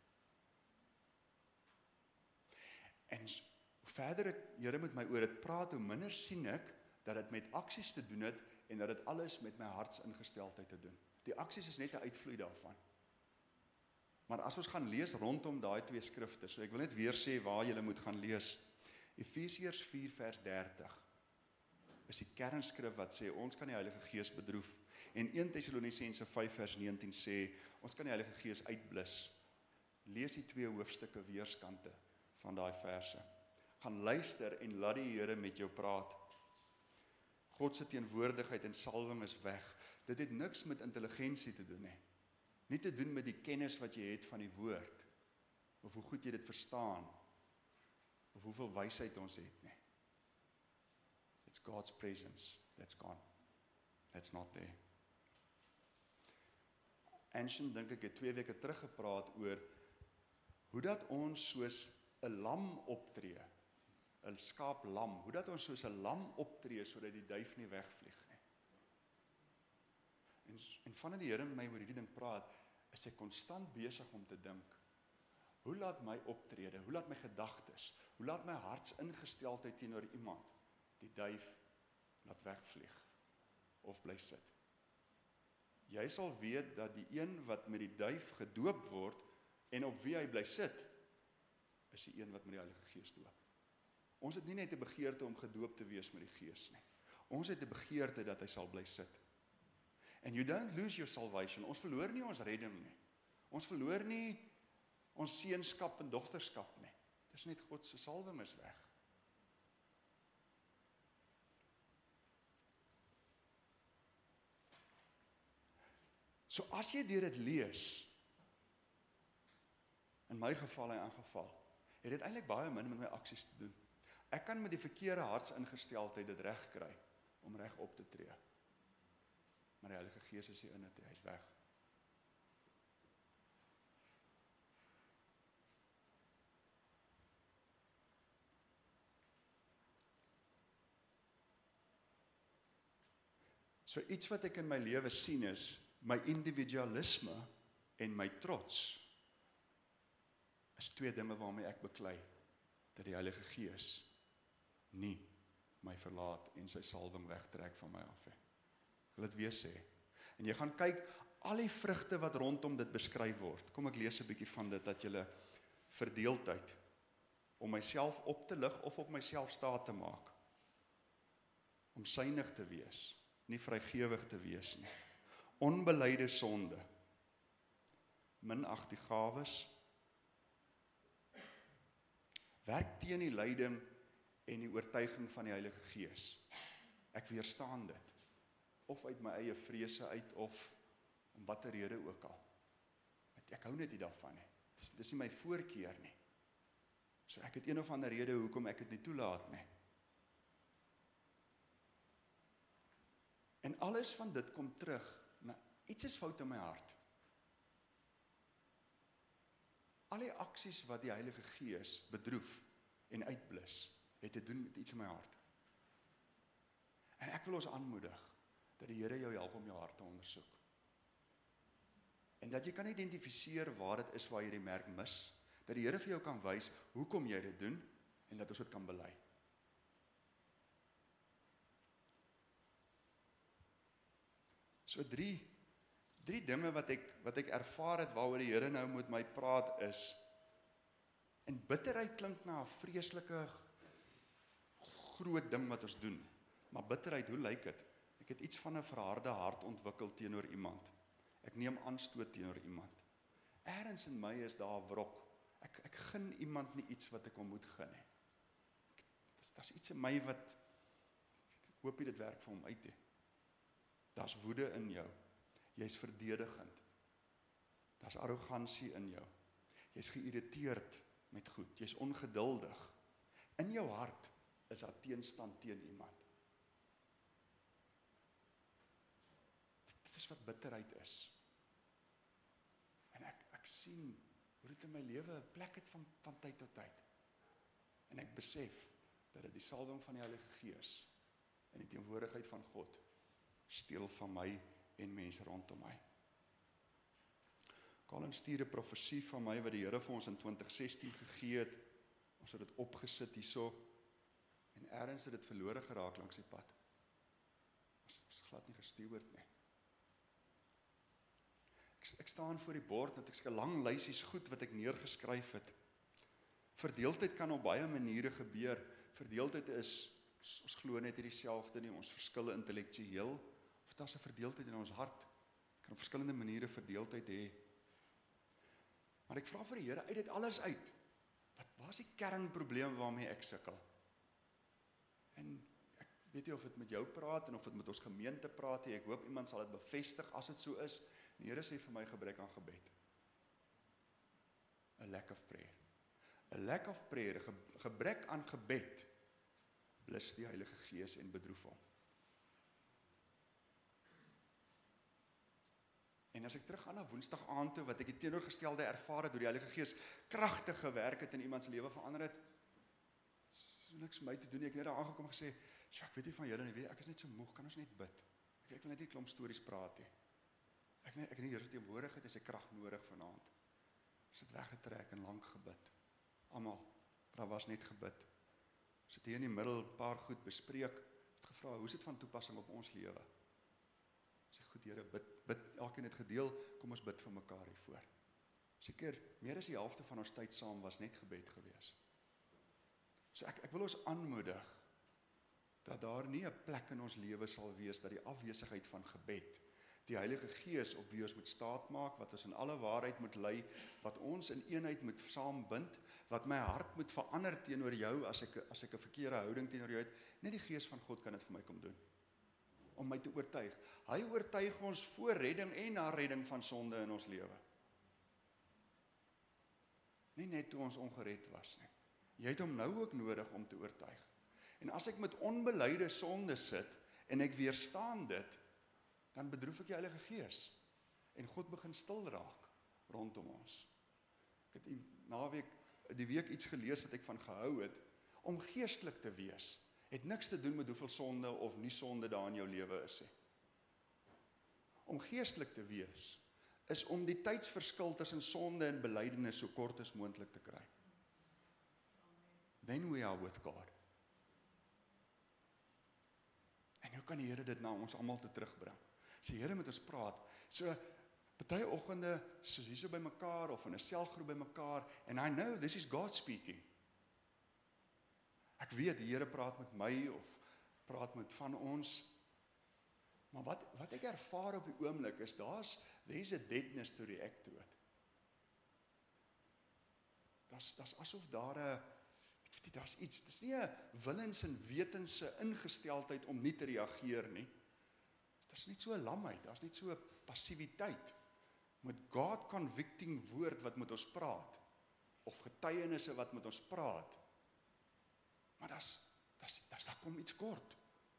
En verder ek Here met my oor dit praat, hoe minder sien ek dat dit met aksies te doen het en dat dit alles met my hartsingesteldheid te doen. Die aksies is net 'n uitvloei daarvan. Maar as ons gaan lees rondom daai 2 skrifte, so ek wil net weer sê waar jy moet gaan lees. Efesiërs 4 vers 30 is die kernskrif wat sê ons kan die Heilige Gees bedroef. En 1 Tessalonisense 5 vers 19 sê ons kan die Heilige Gees uitblus. Lees die 2 hoofstukke weerskante van daai verse. Gaan luister en laat die Here met jou praat. God se teenwoordigheid en salwing is weg. Dit het niks met intelligensie te doen nie. Nie te doen met die kennis wat jy het van die woord, of hoe goed jy dit verstaan, of hoeveel wysheid ons het nie. It's God's presence, that's gone. That's not there. Anshin, dink ek, het 2 weke terug gepraat oor hoe dat ons soos 'n lam optree, 'n skaaplam, hoe dat ons soos 'n lam optree sodat die duif nie wegvlieg nie. En vandat die Here met my oor hierdie ding praat, is ek konstant besig om te dink, hoe laat my optrede, hoe laat my gedagtes, hoe laat my hartsingesteldheid teenoor iemand die duif laat wegvlieg of bly sit. Jy sal weet dat die een wat met die duif gedoop word en op wie hy bly sit, is die een wat met die Heilige Gees doop. Ons het nie net 'n begeerte om gedoop te wees met die Gees nie. Ons het 'n begeerte dat hy sal bly sit. And you don't lose your salvation. Ons verloor nie ons redding nie. Ons verloor nie ons seenskap en dogterskap nie. Dis net God se salwing is weg. So as jy deur dit lees, in my geval en aangeval, het dit eintlik baie min met my aksies te doen. Ek kan met die verkeerde hartsingesteldheid dit reg kry om reg op te tree. Maar die Heilige Gees is hier in dit, hy is weg. So iets wat ek in my lewe sien is, my individualisme en my trots, is twee dinge waarmee ek beklei, dat die Heilige Gees nie my verlaat en sy salwing wegtrek van my af. Ek wil dit weer sê. En jy gaan kyk, al die vrugte wat rondom dit beskryf word, kom ek lees 'n bietjie van dit, dat julle verdeeldheid, om myself op te lig of op myself staat te maak, om suinig te wees, nie vrygewig te wees nie, onbelyde sonde, minag die gawes, werk teen die leiding en die oortuiging van die Heilige Gees. Ek weerstaan dit, of uit my eie vrese uit, of om watter rede ook al. Ek hou net nie daarvan nie. Dis nie my voorkeur nie. So ek het een of ander rede hoekom ek dit nie toelaat nie. En alles van dit kom terug, na iets is fout in my hart. Al die aksies wat die Heilige Gees bedroef en uitblus, het te doen met iets in my hart. En ek wil ons aanmoedig, dat die Here jou help om jou hart te ondersoek. En dat jy kan identifiseer waar dit is waar jy die merk mis, dat die Here vir jou kan wys, hoekom jy dit doen, en dat ons dit kan bely. So drie dinge wat ek ervaar het, waaroor die Here nou met my praat is, en bitterheid klink na 'n vreeslike groot ding wat ons doen, maar bitterheid, hoe lyk dit? Ek het iets van 'n verharde hart ontwikkel teenoor iemand. Ek neem aanstoot teenoor iemand. Ergens in my is daar wrok. Ek gun iemand nie iets wat ek hom moet gun nie. Daar's iets in my wat, ek hoop nie dit werk vir hom uit nie. Daar's woede in jou. Jy's verdedigend. Daar's arrogansie in jou. Jy's geïrriteerd met goed. Jy's ongeduldig. In jou hart is daar teenstand teen iemand. Dit is wat bitterheid is. En ek sien hoe dit in my lewe 'n plek het van tyd tot tyd. En ek besef dat dit die salwing van die Heilige Gees en die teenwoordigheid van God steel van my en mense rondom my. Colin stuur 'n profesie van my wat die Here vir ons in 2016 gegee het. Ons het dit opgesit hierso en ergens het dit verlore geraak langs die pad. Ons is glad nie gestuurd nie. Ek staan voor die bord dat ek 'n lang lysies goed wat ek neergeskryf het. Verdeeldheid kan op baie maniere gebeur. Verdeeldheid is, ons glo net hierdie dieselfde nie, ons verskille intellektueel, of daar's 'n verdeeldheid in ons hart. Kan op verskillende maniere verdeeldheid hê. Maar ek vra vir die Here, uit dit alles uit, waar is die kernprobleem waarmee ek sukkel? En ek weet nie of dit met jou praat en of dit met ons gemeente praat nie. Ek hoop iemand sal dit bevestig as dit so is. Die Here sê vir my gebrek aan gebed. A lack of prayer. A lack of prayer, 'n gebrek aan gebed, blus die Heilige Gees en bedroef hom. En as ek teruggaan na Woensdag aand toe, wat ek die teenoorgestelde ervaar het, hoe die Heilige Gees kragtig gewerk het en iemand se lewe verander het, so niks my te doen nie. Ek het net daar aangekom en gesê, ek weet nie van julle nie, ek is net so moeg, kan ons net bid? Ek wil net nie klomp stories praat nie. Ek het nie die Here se teenwoordigheid en sy krag nodig vanaand. Ons het weggetrek en lank gebid. Almal, daar was net gebid. Ons het hier in die middel 'n paar goed bespreek. Het gevra, hoe is dit van toepassing op ons lewe? Sê goed, Here, bid, elkeen het gedeel, kom ons bid vir mekaar hiervoor. Seker, meer as die helfte van ons tyd saam was net gebed gewees. So ek wil ons aanmoedig, dat daar nie 'n plek in ons lewe sal wees, dat die afwesigheid van gebed, die Heilige Gees op wie ons moet staat maak, wat ons in alle waarheid moet lei, wat ons in eenheid moet saambind, wat my hart moet verander teenoor jou, as ek 'n verkeerde houding teenoor jou het, net die Gees van God kan dit vir my kom doen. Om my te oortuig. Hy oortuig ons voor redding en na redding van sonde in ons lewe. Nie net toe ons ongered was nie. Jy het hom nou ook nodig om te oortuig. En as ek met onbelyde sonde sit, en ek weerstaan dit, dan bedroef ek die Heilige Gees. En God begin stil raak rondom ons. Ek het die week iets gelees wat ek van gehou het, om geestelik te wees, het niks te doen met hoeveel sonde of nie sonde daar in jou lewe is. om geestelik te wees, is om die tydsverskil tussen sonde en belydenis so kort as moontlik te kry. Then we are with God. En hoe kan die Here dit nou ons almal toe terugbring? As die Here met ons praat, so party oggende, soos hier so by mekaar, of in 'n selgroep by mekaar, and I know this is God speaking. Ek weet, die Here praat met my, of praat met van ons, maar wat ek ervaar op die oomblik is, there's a deadness to react to it. Daar's asof daar's iets, dis nie 'n willens en wetense ingesteldheid om nie te reageer nie. Daar's net so 'n lamheid, daar's net so 'n passiwiteit. Met God convicting woord wat met ons praat, of getuienisse wat met ons praat, maar daar kom iets kort.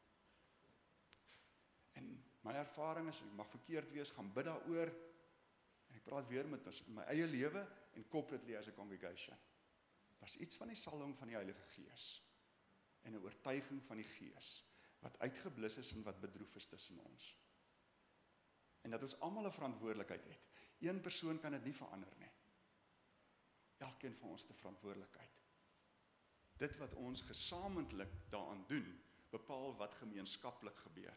En my ervaring is, ek mag verkeerd wees, gaan bid daaroor, en ek praat weer met ons, in my eie lewe, en corporately as a congregation. Daar's iets van die salwing van die Heilige Gees, en 'n oortuiging van die Gees, wat uitgeblus is en wat bedroef is tussen ons. En dat ons almal 'n verantwoordelikheid het. Een persoon kan dit nie verander nie. Elkeen van ons het 'n verantwoordelikheid. Dit wat ons gesamentlik daaraan doen, bepaal wat gemeenskaplik gebeur.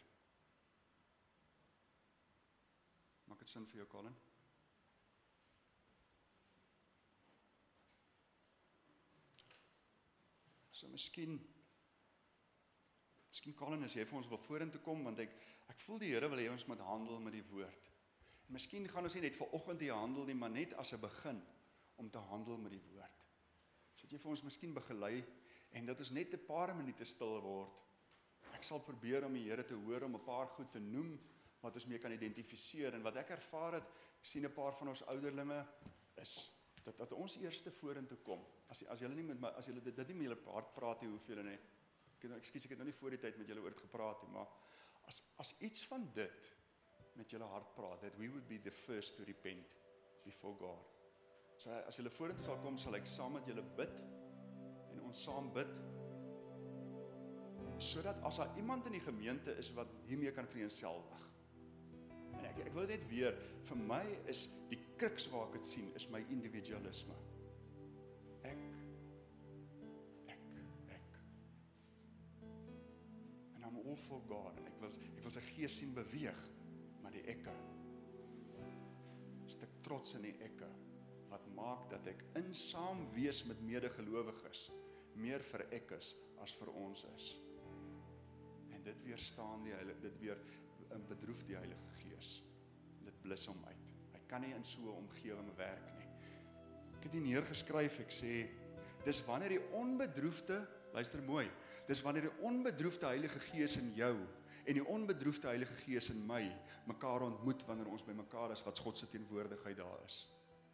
Maak dit sin vir jou, Colin? So miskien Colin, as jy vir ons wil vorentoe kom, want ek voel die Here wil hê ons moet handel met die woord. En miskien gaan ons nie net vanoggend hier handel nie, maar net as 'n begin om te handel met die woord. So dat jy vir ons miskien begelei, en dat ons net 'n paar minute stil word. Ek sal probeer om die Here te hoor, om 'n paar goed te noem, wat ons mee kan identifiseer, en wat ek ervaar het, ek sien 'n paar van ons ouderlinge, is, dat ons eerste vorentoe kom, as julle nie as julle dit nie met julle hart praat nie, hoef julle nie, ek het nou nie voor die tyd met julle oor dit gepraat nie, maar, as iets van dit, met julle hart praat, that we would be the first to repent, before God. So, as julle vorentoe sal kom, sal ek saam met julle bid, en ons saam bid, sodat as daar iemand in die gemeente is, wat hiermee kan vereenselwig. En ek wil net weer, vir my is die kruks waar ek dit sien, is my individualisme. Ek. En I'm all for God, en ek wil sy gees sien beweeg, maar die ekke, stuk trots in die ekke, wat maak dat ek in saam wees met medegelowiges, meer vir ek is, as vir ons is. En dit weerstaan dit weer bedroef die Heilige Gees. Dit blus hom uit. Hy kan nie in so 'n omgewing werk nie. Ek het hier neergeskryf, ek sê, dis wanneer die onbedroefde, luister mooi, dis wanneer die onbedroefde Heilige Gees in jou, en die onbedroefde Heilige Gees in my, mekaar ontmoet, wanneer ons by mekaar is, wat God se teenwoordigheid daar is.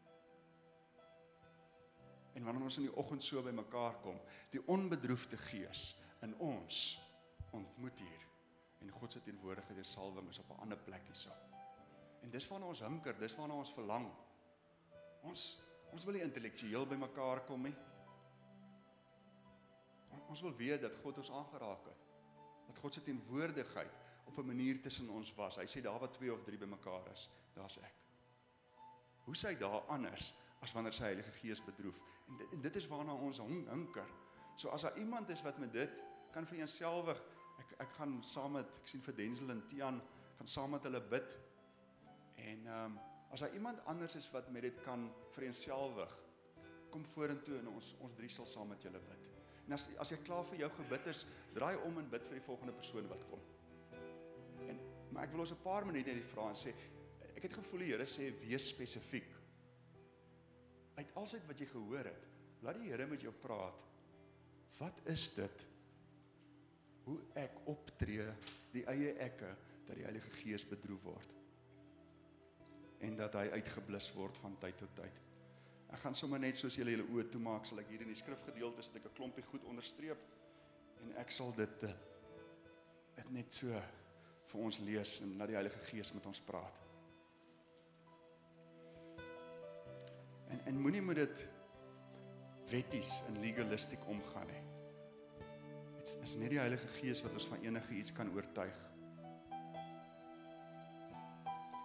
En wanneer ons in die oggend so by mekaar kom, die onbedroefde Gees in ons ontmoet hier, en God se teenwoordigheid en salwing is op 'n ander plek hierso. En dis waarna ons hinker, dis waarna ons verlang. Ons wil nie intellektueel by mekaar kom nie. Ons wil weet dat God ons aangeraak het. Dat God se teenwoordigheid op 'n manier tussen ons was. Hy sê daar waar 2 of 3 by mekaar is, daar's ek. Hoe sê hy daar anders as wanneer sy Heilige Gees bedroef? En dit is waarna ons hinker. So as daar iemand is wat met dit kan vereenselwig, ek gaan saam met, ek sien vir Denzel en Tian, gaan saam met hulle bid. En as daar iemand anders is wat met dit kan vereenselwig, kom vorentoe en ons 3 sal saam met julle bid. En as jy klaar vir jou gebid is, draai om en bid vir die volgende persoon wat kom. Maar ek wil ons 'n paar minute net vra en sê, ek het gevoel die Here sê, wees spesifiek. Uit alsit wat jy gehoor het, laat die Here met jou praat. Wat is dit? Hoe ek optree, die eie ekke, dat die Heilige Gees bedroef word. En dat hy uitgeblus word van tyd tot tyd. Ek gaan sommer net soos julle oë toemaak, sal ek hier in die skrifgedeelte sit ek 'n klompie goed onderstreep, en ek sal dit net so vir ons lees, en laat die Heilige Gees met ons praat. En moenie met dit wetties en legalistiek omgaan nie. Dit is net die Heilige Gees wat ons van enige iets kan oortuig.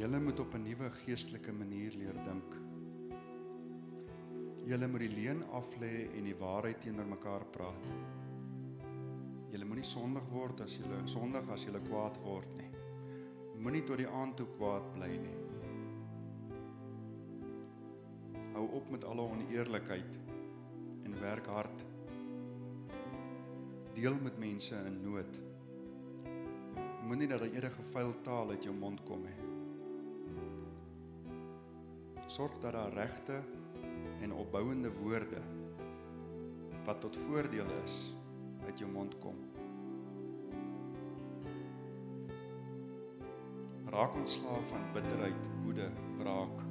Julle moet op 'n nuwe geestelike manier leer dink. Julle moet die leuen aflê en die waarheid teenoor mekaar praat. Julle moenie sondig as julle kwaad word nie. Moenie tot die aand toe kwaad bly nie. Hou op met alle oneerlikheid en werk hard. Deel met mense in nood. Moenie dat enige vuil taal uit jou mond kom nie. Sorg dat daar regte en opbouende woorde wat tot voordeel is uit jou mond kom. Raak ontslaaf van bitterheid, woede, wraak,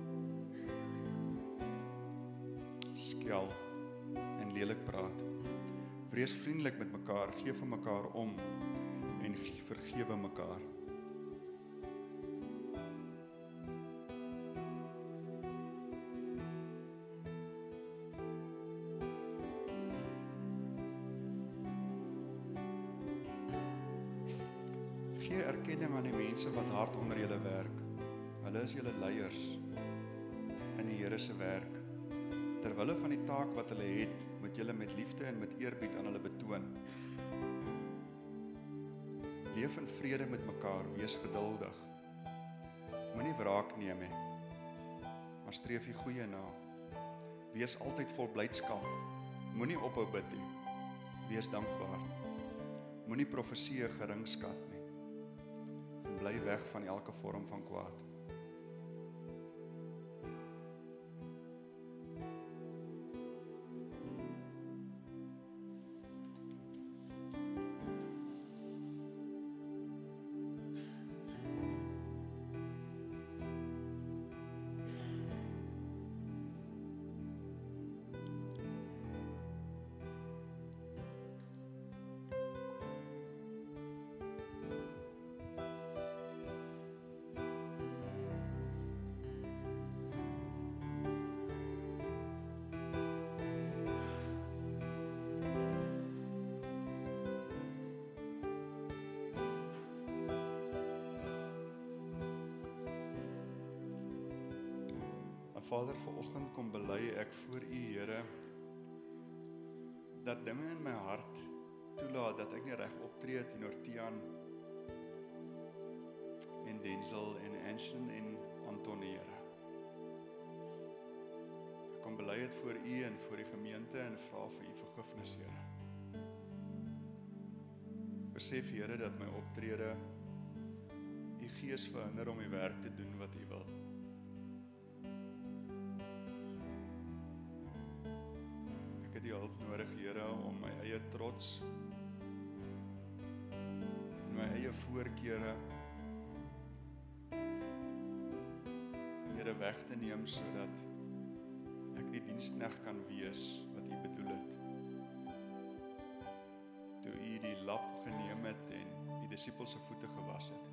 skel en lelik praat. Wees vriendelik met mekaar, gee vir mekaar om en vergewe mekaar. Gee erkenning aan die mense wat hard onder julle werk. Hulle is julle leiers in die Here se werk. Terwille van die taak wat hulle het, moet julle met liefde en met eerbied aan hulle betoon. Leef in vrede met mekaar, wees geduldig. Moenie wraak neem nie, maar streef die goeie na. Wees altyd vol blydskap. Moenie ophou bid nie. Wees dankbaar. Moenie profeseë gering skat nie. En bly weg van elke vorm van kwaad. Vader, vanoggend kom bely ek voor U, Here, dat dinge in my hart toelaat dat ek nie reg optree teenoor Tian en Denzel en Anshin en Anton, Here. Ek kom bely dit voor U en voor die gemeente en vra vir U vergifnis, Here. Besef, Here, dat my optrede U Gees verhinder om die werk te doen wat U wil. Ek het U hulp nodig, Here, om my eie trots en my eie voorkeure, Here, weg te neem sodat ek die diensknegt kan wees wat U bedoel het. Toe U die lap geneem het en die disippels se voete gewas het.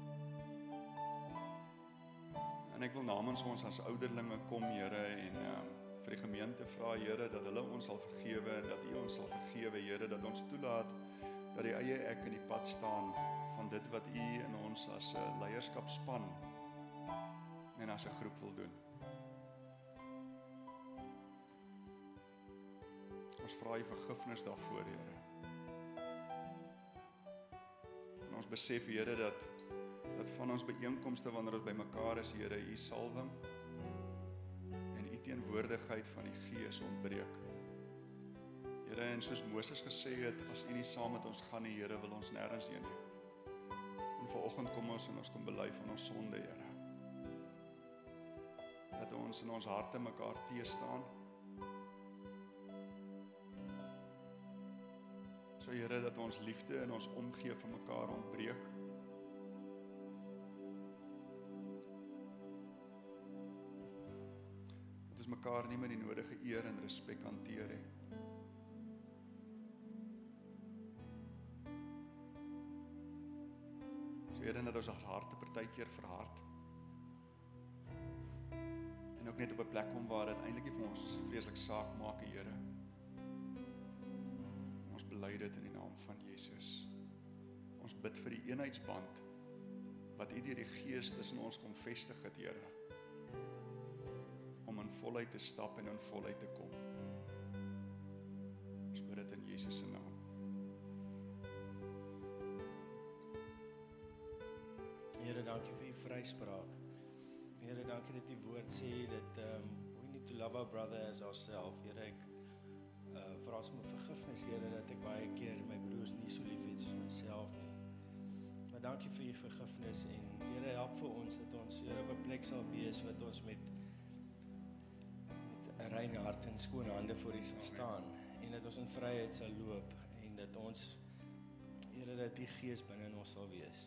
En ek wil namens ons as ouderlinge kom, Here, en vir die gemeente vra, Here, dat hulle ons sal vergewe en dat U ons sal vergewe, Here, dat ons toelaat dat die eie ek in die pad staan van dit wat U in ons as 'n leierskapspan en as 'n groep wil doen. Ons vra U vergifnis daarvoor, Here. En ons besef, Here, dat van ons byeenkomste wanneer ons by mekaar is, Here, U salwing en U teenwoordigheid van die Gees ontbreek. Here, en soos Moses gesê het, as U nie saam met ons gaan nie, Here, wil ons nêrens heen nie. En vanoggend kom ons en ons kom bely van ons sonde, Here. Dat ons in ons harte mekaar teëstaan. So, Here, dat ons liefde en ons omgee vir mekaar ontbreek. Dat ons mekaar nie met die nodige eer en respek hanteer nie. So, Here, dat ons harte partykeer verhard. En ook net op 'n plek kom waar dit eintlik nie vir ons vreeslik saak maak, Here. Ons bely dit in die naam van Jesus. Ons bid vir die eenheidsband wat U deur die Gees tussen ons kom vestig het, Here, om in volheid te stap en in volheid te kom. Ons bid dit in Jesus se naam. Here, dankie vir U vryspraak. Here, dankie dat U woord sê dat we need to love our brother as ourselves. Here, ek vra ons om vergifnis, Here, dat ek baie keer my broers nie so lief het soos myself nie. Maar dankie vir U vergifnis en Here, help vir ons dat ons, Here, op 'n plek sal wees wat ons met 'n reine hart en skoon hande voor U sal staan en dat ons in vryheid sal loop en dat ons, Here, dat die Gees binne in ons sal wees.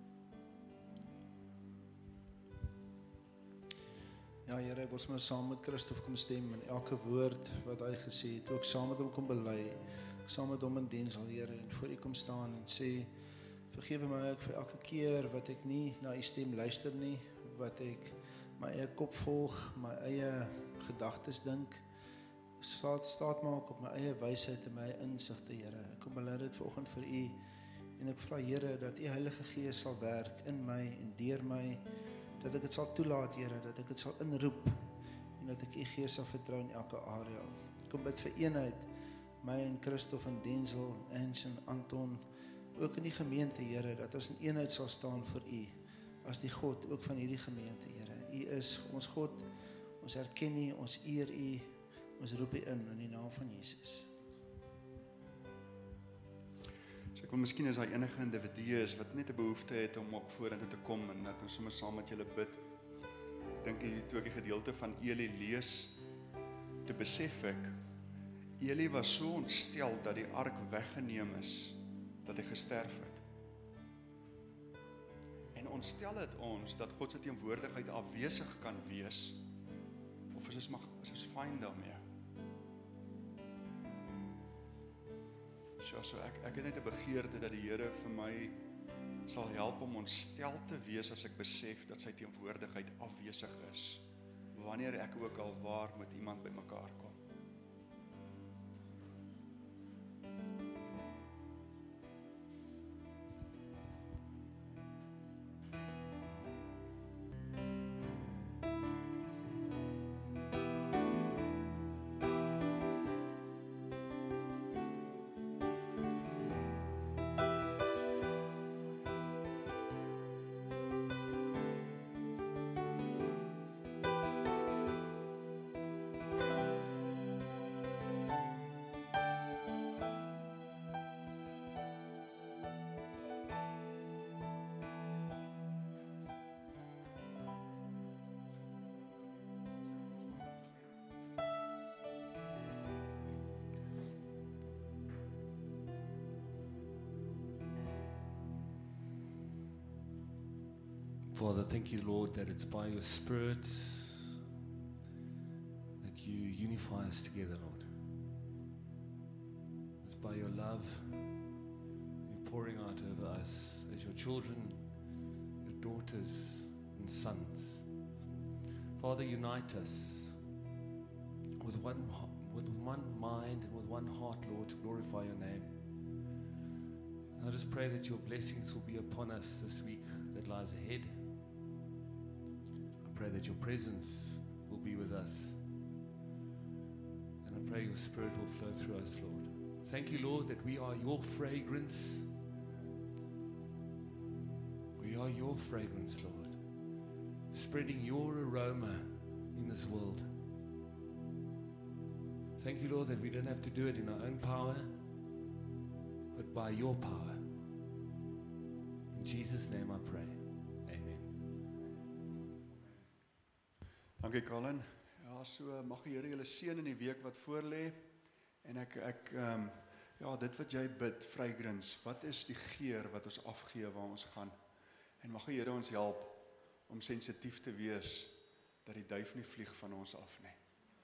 Ja, Here, ek wil sommer saam met Christof kom stem in elke woord wat hy gesê het, ook saam met hom kom bely, saam met hom in diens, Here, en voor U kom staan en sê, vergewe my ook vir elke keer wat ek nie na U stem luister nie, wat ek my eie kop volg, my eie gedagtes dink, staat maak op my eie wysheid en my eie insigte, Here. Ek kom bely dit vanoggend vir U en ek vra, Here, dat U Heilige Gees sal werk in my en deur my, dat ek dit sal toelaat, Here, dat ek dit sal inroep en dat ek U Gees sal vertrou in elke area. Ek kom bid vir eenheid, my en Christof en Denzel, Ange en Anton, ook in die gemeente, Here, dat ons in eenheid sal staan vir U, as die God ook van hierdie gemeente, Here. U is ons God, ons erken U, ons eer U, ons roep U in die naam van Jesus. So ek wil miskien as daar enige individue is wat net 'n behoefte het om ook vorentoe te kom en dat ons sommer saam met julle bid. Dink jy toe ek die gedeelte van Eli lees, te besef ek, Eli was so ontstel dat die ark weggeneem is, dat hy gesterf het. En ontstel het ons dat God se teenwoordigheid afwesig kan wees, of is ons fyn daarmee? So ek het net 'n begeerte dat die Here vir my sal help om ontstel te wees as ek besef dat sy teenwoordigheid afwesig is, wanneer ek ook al waar met iemand by mekaar kom. Father, thank you, Lord, that it's by your Spirit that you unify us together, Lord. It's by your love you're pouring out over us as your children, your daughters and sons. Father, unite us with one mind and with one heart, Lord, to glorify your name. And I just pray that your blessings will be upon us this week that lies ahead. I pray that your presence will be with us. And I pray your Spirit will flow through us, Lord. Thank you, Lord, that we are your fragrance. We are your fragrance, Lord, spreading your aroma in this world. Thank you, Lord, that we don't have to do it in our own power, but by your power. In Jesus' name I pray. Amen. Dankie Colin. Ja, so mag die Here julle seën in die week wat voorlê. En ek dit wat jy bid, fragrance, wat is die geur wat ons afgee waar ons gaan? En mag die Here ons help om sensitief te wees dat die duif nie vlieg van ons af nie.